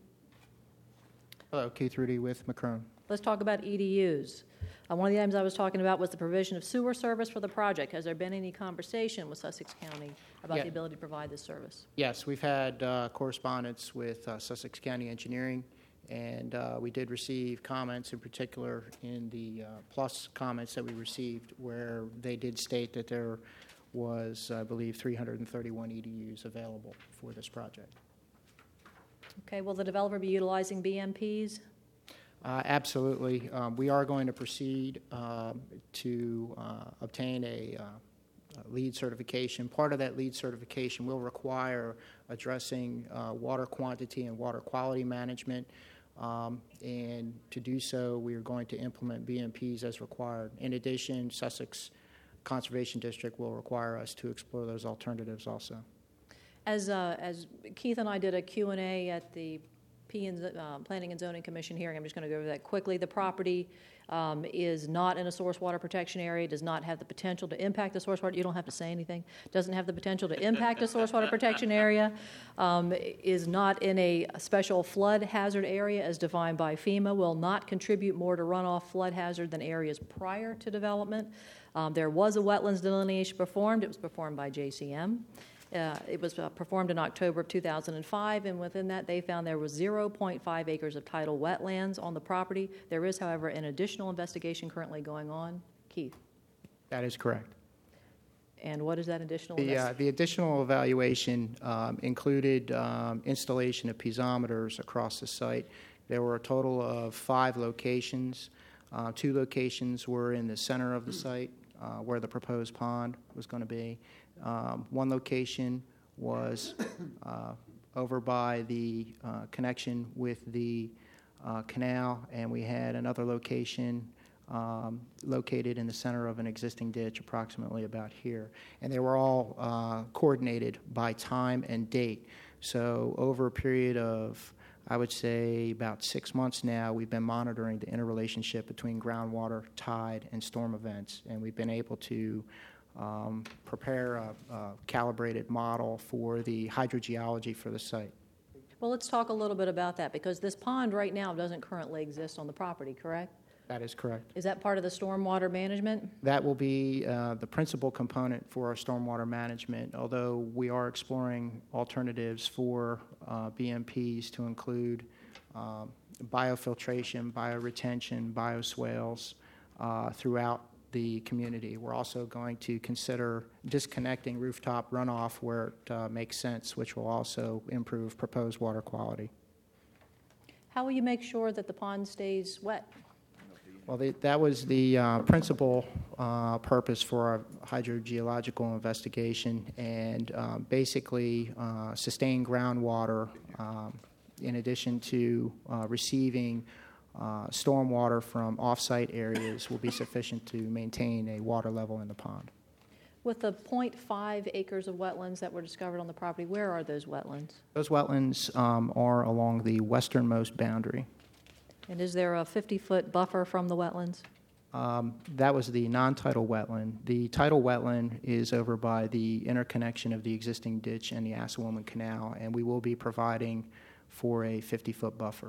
Hello, Keith Rudy with Macron. Let's talk about E D Us. Uh, one of the items I was talking about was the provision of sewer service for the project. Has there been any conversation with Sussex County about Yeah. the ability to provide this service? Yes, we've had uh, correspondence with uh, Sussex County Engineering, and uh, we did receive comments, in particular in the uh, plus comments that we received, where they did state that there was, I believe, three hundred thirty-one E D Us available for this project. Okay, will the developer be utilizing B M Ps? Uh, Absolutely. Um, We are going to proceed um, to uh, obtain a uh, a LEED certification. Part of that LEED certification will require addressing uh, water quantity and water quality management. Um, And to do so, we are going to implement B M Ps as required. In addition, Sussex Conservation District will require us to explore those alternatives also. As, uh, as Keith and I did a Q and A at the P and, Z- uh, Planning and Zoning Commission hearing, I'm just going to go over that quickly. The property um, is not in a source water protection area, does not have the potential to impact the source water. You don't have to say anything. Doesn't have the potential to impact a source water protection area. Um, is not in a special flood hazard area as defined by FEMA. Will not contribute more to runoff flood hazard than areas prior to development. Um, there was a wetlands delineation performed. It was performed by J C M. Uh, it was uh, performed in October of two thousand five, and within that, they found there was zero point five acres of tidal wetlands on the property. There is, however, an additional investigation currently going on. Keith, That is correct. and what is that additional The, uh, investigation? the additional evaluation um, included um, installation of piezometers across the site. There were a total of five locations. Uh, two locations were in the center of the site, uh, where the proposed pond was going to be. Um, one location was uh, over by the uh, connection with the uh, canal, and we had another location um, located in the center of an existing ditch, approximately about here. And they were all uh, coordinated by time and date. So over a period of, I would say, about six months now, we've been monitoring the interrelationship between groundwater, tide, and storm events, and we've been able to um, prepare a, a calibrated model for the hydrogeology for the site. Well, let's talk a little bit about that, because this pond right now doesn't currently exist on the property, correct? That is correct. Is that part of the stormwater management? That will be uh, the principal component for our stormwater management, although we are exploring alternatives for uh, B M Ps to include um, biofiltration, bioretention, bioswales uh, throughout the community. We're also going to consider disconnecting rooftop runoff where it uh, makes sense, which will also improve proposed water quality. How will you make sure that the pond stays wet? Well, the, that was the uh, principal uh, purpose for our hydrogeological investigation, and uh, basically uh, sustain groundwater um, in addition to uh, receiving uh, stormwater from off-site areas will be sufficient to maintain a water level in the pond. With the zero point five acres of wetlands that were discovered on the property, where are those wetlands? Those wetlands um, are along the westernmost boundary. And is there a fifty-foot buffer from the wetlands? Um, That was the non-tidal wetland. The tidal wetland is over by the interconnection of the existing ditch and the Assawoman Canal, and we will be providing for a fifty-foot buffer.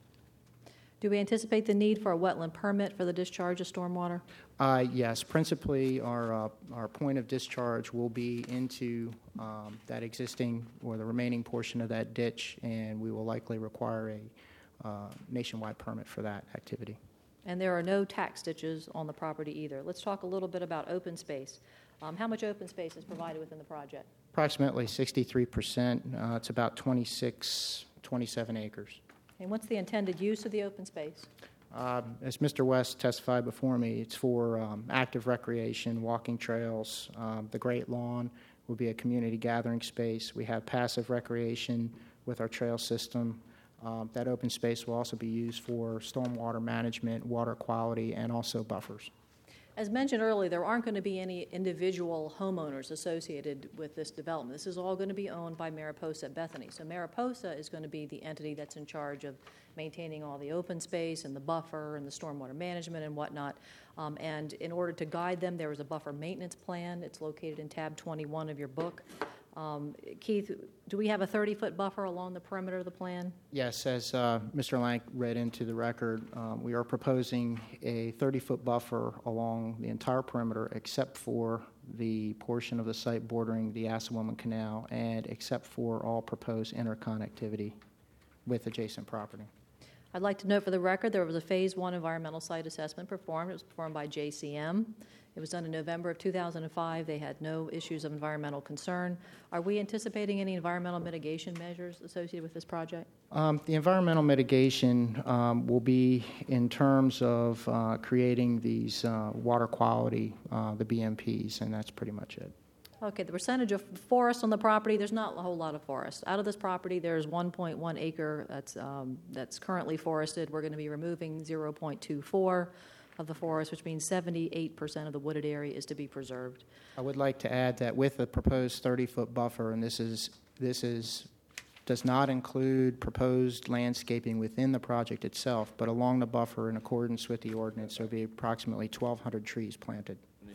Do we anticipate the need for a wetland permit for the discharge of stormwater? Uh, Yes, principally, our, uh, our point of discharge will be into um, that existing or the remaining portion of that ditch, and we will likely require a uh, nationwide permit for that activity. And there are no tax ditches on the property either. Let's talk a little bit about open space. Um, How much open space is provided within the project? Approximately sixty-three percent. Uh, it's about twenty-six, twenty-seven acres. And what's the intended use of the open space? Um, As Mister West testified before me, it's for um, active recreation, walking trails. Um, The Great Lawn will be a community gathering space. We have passive recreation with our trail system. Um, That open space will also be used for stormwater management, water quality, and also buffers. As mentioned earlier, there aren't going to be any individual homeowners associated with this development. This is all going to be owned by Mariposa at Bethany. So Mariposa is going to be the entity that's in charge of maintaining all the open space and the buffer and the stormwater management and whatnot. Um, and in order to guide them, there is a buffer maintenance plan. It's located in tab twenty-one of your book. Um, Keith, do we have a thirty-foot buffer along the perimeter of the plan? Yes, as uh, Mister Lank read into the record, um, we are proposing a thirty-foot buffer along the entire perimeter except for the portion of the site bordering the Assawoman Canal and except for all proposed interconnectivity with adjacent property. I'd like to note for the record there was a Phase One environmental site assessment performed. It was performed by J C M. It was done in November of two thousand five. They had no issues of environmental concern. Are we anticipating any environmental mitigation measures associated with this project? Um, The environmental mitigation um, will be in terms of uh, creating these uh, water quality, uh, the B M Ps, and that's pretty much it. Okay, the percentage of forest on the property, there's not a whole lot of forest. Out of this property, there's one point one acre that's, um, that's currently forested. We're going to be removing zero point two four of the forest, which means seventy-eight percent of the wooded area is to be preserved. I would like to add that with the proposed thirty-foot buffer, and this is, this is, does not include proposed landscaping within the project itself, but along the buffer in accordance with the ordinance, there will be approximately twelve hundred trees planted.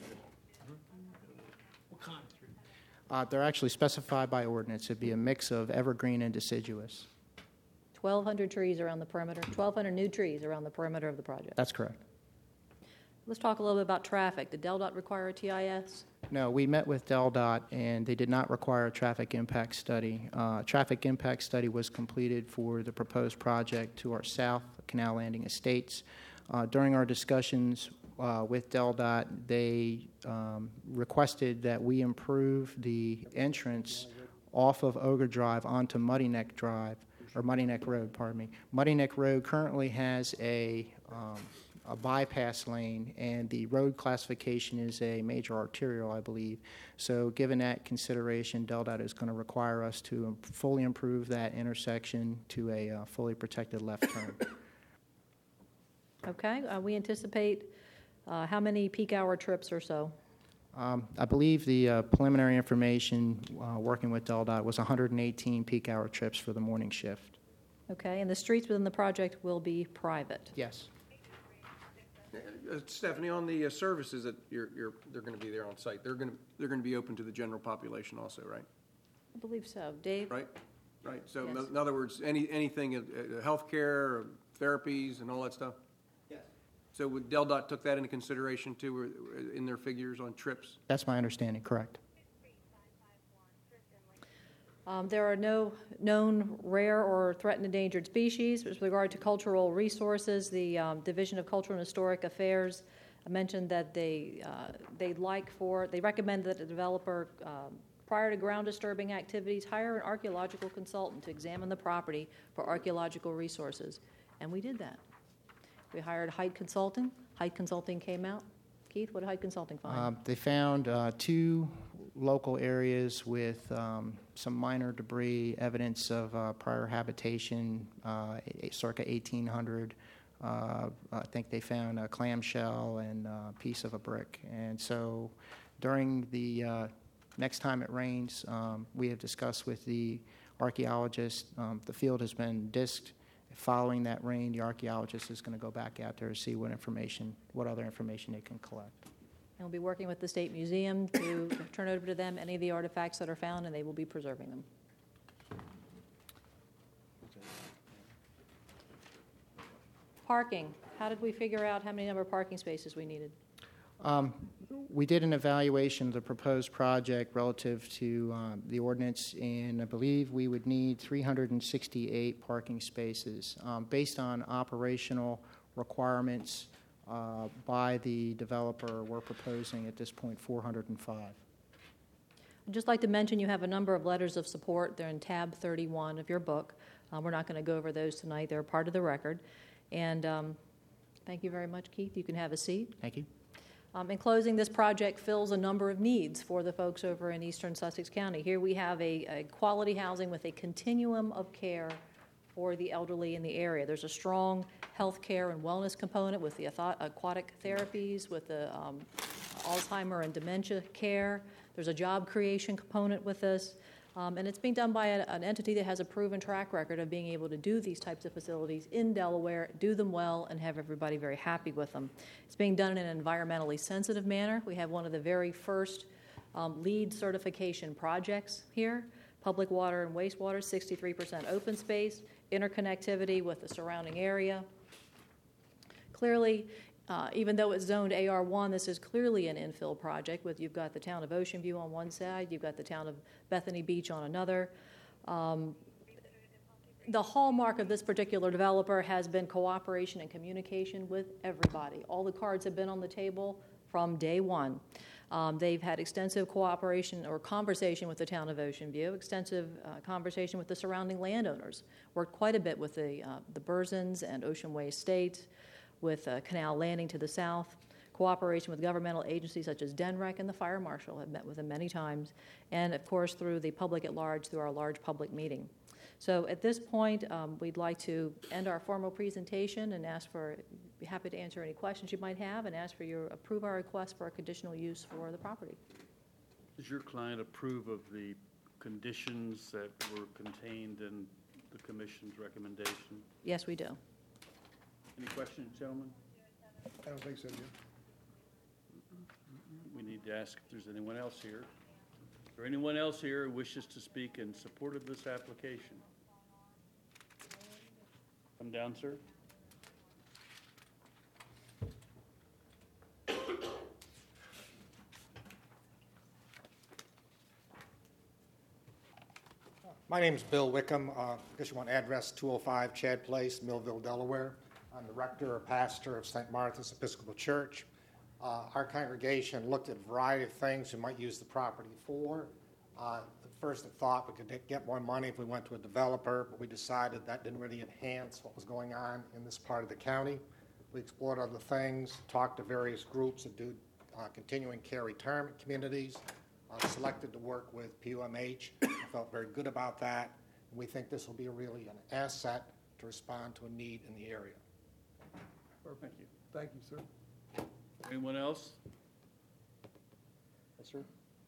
Uh, they're actually specified by ordinance. It'd be a mix of evergreen and deciduous. twelve hundred trees around the perimeter, twelve hundred new trees around the perimeter of the project. That's correct. Let's talk a little bit about traffic. Did Del Dot require a T I S? No, we met with Del Dot, and they did not require a traffic impact study. Uh, traffic impact study was completed for the proposed project to our south, Canal Landing Estates. Uh, during our discussions uh, with Del Dot, they um, requested that we improve the entrance off of Ogre Drive onto Muddy Neck Drive, or Muddy Neck Road, pardon me. Muddy Neck Road currently has a um, a bypass lane, and the road classification is a major arterial, I believe. So given that consideration, Del Dot is going to require us to im- fully improve that intersection to a uh, fully protected left turn. Okay, uh, we anticipate uh, how many peak hour trips or so? Um, I believe the uh, preliminary information uh, working with Del Dot was one hundred eighteen peak hour trips for the morning shift. Okay, and the streets within the project will be private. Yes. Uh, Stephanie, on the uh, services that you're, you're, they're going to be there on site, they're going to, they're going to be open to the general population also, right? I believe so. Dave? Right? Right. So in Yes. in other words, any, anything, uh, uh, healthcare, uh, therapies and all that stuff? Yes. So would Del Dot took that into consideration too, or, uh, in their figures on trips? That's my understanding, correct. Um, There are no known rare or threatened endangered species. With regard to cultural resources, the um, Division of Cultural and Historic Affairs mentioned that they, uh, they'd like for, they recommend that the developer, um, prior to ground disturbing activities, hire an archaeological consultant to examine the property for archaeological resources. And we did that. We hired Height Consulting. Height Consulting came out. Keith, what did Height Consulting find? Um, They found uh, two local areas with um, some minor debris, evidence of uh, prior habitation, uh, circa eighteen hundred. Uh, I think they found a clamshell and a piece of a brick. And so during the uh, next time it rains, um, we have discussed with the archaeologist. Um, the field has been disked. Following that rain, the archaeologist is going to go back out there to see what information, what other information they can collect. And we'll be working with the State Museum to turn over to them any of the artifacts that are found, and they will be preserving them. Parking. How did we figure out how many number of parking spaces we needed? Um, we did an evaluation of the proposed project relative to um, the ordinance, and I believe we would need three hundred sixty-eight parking spaces um, based on operational requirements uh, by the developer. We're proposing at this point four hundred five. I'd just like to mention you have a number of letters of support. They're in tab thirty-one of your book. Uh, we're not going to go over those tonight. They're part of the record. And um, thank you very much, Keith. You can have a seat. Thank you. Um, in closing, this project fills a number of needs for the folks over in eastern Sussex County. Here we have a, a quality housing with a continuum of care for the elderly in the area. There's a strong health care and wellness component with the aquatic therapies, with the um, Alzheimer and dementia care. There's a job creation component with this. Um, and it's being done by a, an entity that has a proven track record of being able to do these types of facilities in Delaware, do them well, and have everybody very happy with them. It's being done in an environmentally sensitive manner. We have one of the very first um, LEED certification projects here. Public water and wastewater, sixty-three percent open space, interconnectivity with the surrounding area. Clearly, Uh, even though it's zoned A R one, this is clearly an infill project. With you've got the town of Ocean View on one side, you've got the town of Bethany Beach on another. Um, the hallmark of this particular developer has been cooperation and communication with everybody. All the cards have been on the table from day one. Um, they've had extensive cooperation or conversation with the town of Ocean View, extensive uh, conversation with the surrounding landowners. Worked quite a bit with the uh, the Berzins and Ocean Way Estates, with uh, Canal Landing to the south, cooperation with governmental agencies such as D N R E C and the Fire Marshal. Have met with them many times, and of course through the public at large, through our large public meeting. So at this point, um, we'd like to end our formal presentation and ask for, be happy to answer any questions you might have, and ask for your approve our request for a conditional use for the property. Does your client approve of the conditions that were contained in the commission's recommendation? Yes, we do. Any questions, gentlemen? I don't think so, Jim. We need to ask if there's anyone else here. Is there anyone else here who wishes to speak in support of this application? Come down, sir. My name's Bill Wickham. Uh, I guess you want address two oh five Chad Place, Millville, Delaware. I'm the rector or pastor of Saint Martha's Episcopal Church. Uh, our congregation looked at a variety of things we might use the property for. Uh, at first, I thought we could get more money if we went to a developer, but we decided that didn't really enhance what was going on in this part of the county. We explored other things, talked to various groups that do uh, continuing care retirement communities, uh, selected to work with P U M H. I felt very good about that, and we think this will be really an asset to respond to a need in the area. Thank you. Thank you, sir. Anyone else? Yes, sir.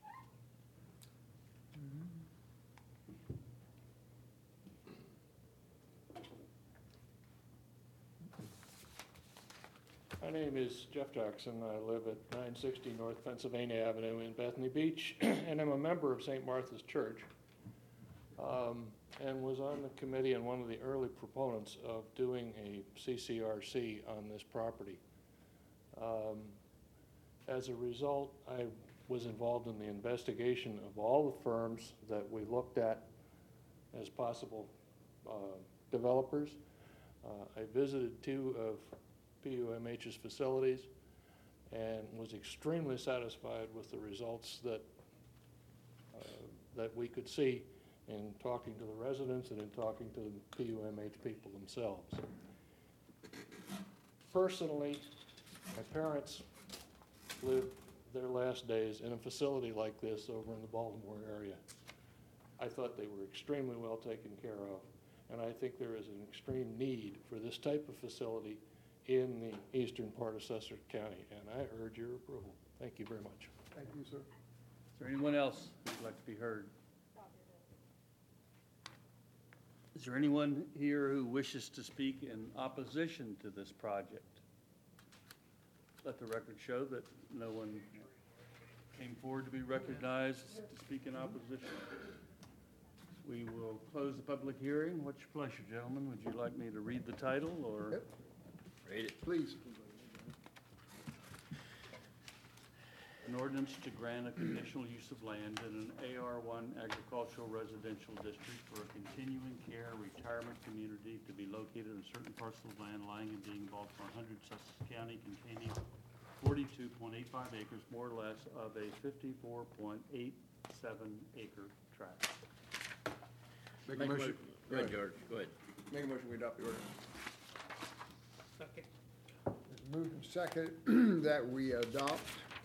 My name is Jeff Jackson. I live at nine sixty North Pennsylvania Avenue in Bethany Beach, and I'm a member of Saint Martha's Church, um, and was on the committee and one of the early proponents of doing a C C R C on this property. Um, as a result, I was involved in the investigation of all the firms that we looked at as possible uh, developers. Uh, I visited two of P U M H's facilities and was extremely satisfied with the results that uh, that we could see in talking to the residents and in talking to the P U M H people themselves. Personally, my parents lived their last days in a facility like this over in the Baltimore area. I thought they were extremely well taken care of, and I think there is an extreme need for this type of facility in the eastern part of Sussex County, and I urge your approval. Thank you very much. Thank you, sir. Is there anyone else who'd like to be heard? Is there anyone here who wishes to speak in opposition to this project? Let the record show that no one came forward to be recognized to speak in opposition. We will close the public hearing. What's your pleasure, gentlemen? Would you like me to read the title, or? Yep. Read it. Please. An ordinance to grant a conditional use of land in an A R one agricultural residential district for a continuing care retirement community to be located in a certain parcel of land lying and being involved for one hundred Sussex County containing forty-two point eight five acres, more or less, of a fifty-four point eight seven acre tract. Make a Make a motion. mo- Go ahead, George, go ahead. Make a motion, we adopt the ordinance. It's moved and second that we adopt.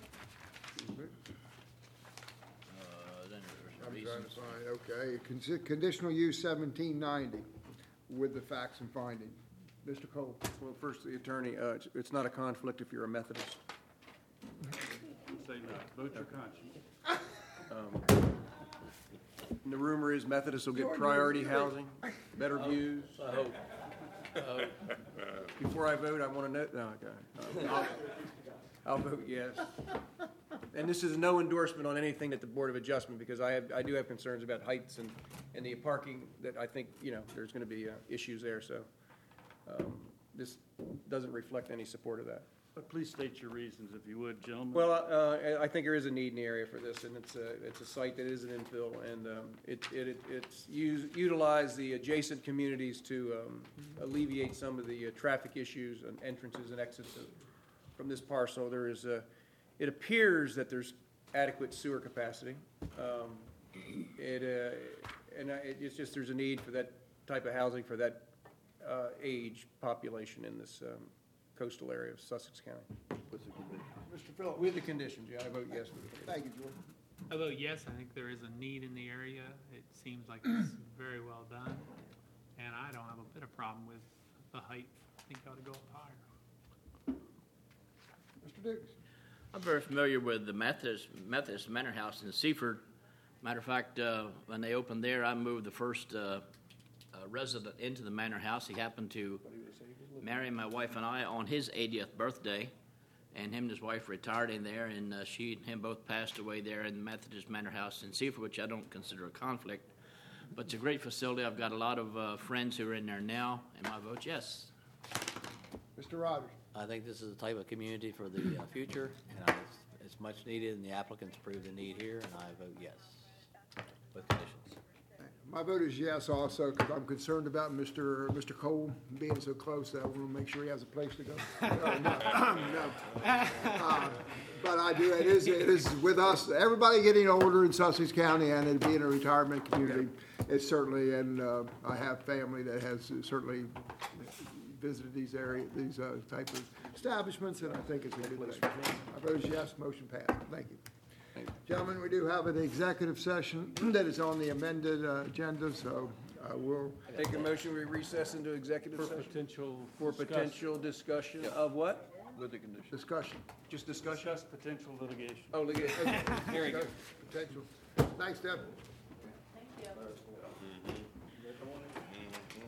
Uh, then there's I'm some trying to reasons. find, okay, Con- conditional use seventeen ninety with the facts and findings. Mister Cole? Well, first, the attorney, uh, it's- it's not a conflict if you're a Methodist. Say no. Vote your conscience. Um, And the rumor is Methodists will get priority housing, better views. I hope. Before I vote, I want to know, no, okay. Um, I'll- I'll vote yes. And this is no endorsement on anything at the Board of Adjustment, because I have, I do have concerns about heights and, and the parking that I think, you know, there's going to be uh, issues there, so um, this doesn't reflect any support of that. But please state your reasons, if you would, gentlemen. Well, uh, I think there is a need in the area for this, and it's a, it's a site that is an infill, and um, it, it, it's use, utilize the adjacent communities to um, alleviate some of the uh, traffic issues and entrances and exits of- from this parcel. There is a, it appears that there's adequate sewer capacity. Um, It, uh, and I- it's just, there's a need for that type of housing for that uh, age population in this um, coastal area of Sussex County. Mister Phillips? With the conditions, yeah, I vote yes for the conditions. Thank you, George. I vote yes. I think there is a need in the area. It seems like it's very well done. And I don't have a bit of problem with the height. I think it ought to go up higher. Mister Diggs? I'm very familiar with the Methodist, Methodist Manor House in Seaford. Matter of fact, uh, when they opened there, I moved the first uh, uh, resident into the manor house. He happened to marry my wife and I on his eightieth birthday, and him and his wife retired in there, and uh, she and him both passed away there in the Methodist Manor House in Seaford, which I don't consider a conflict. But it's a great facility. I've got a lot of uh, friends who are in there now, and my vote yes. Mister Rogers? I think this is the type of community for the uh, future, and I- it's, it's much needed, and the applicants prove the need here, and I vote yes, with conditions. My vote is yes also, because I'm concerned about Mister Mister Cole being so close that I want to make sure he has a place to go. No, no, no. Uh, But I do, it is, it is with us, everybody getting older in Sussex County and it being a retirement community, it's certainly, and uh, I have family that has certainly visited these area, these uh, type of establishments, and I think it's a good thing. I vote yes, motion passed. Thank you. Gentlemen, we do have an executive session that is on the amended uh, agenda, so I will, Take a motion, we recess into executive For session potential. for discuss- potential discussion of what? With the conditions. discussion. Just discussion? Discuss potential litigation. Oh, litigation. Hearing. Potential. Thanks, Deb. Thank you.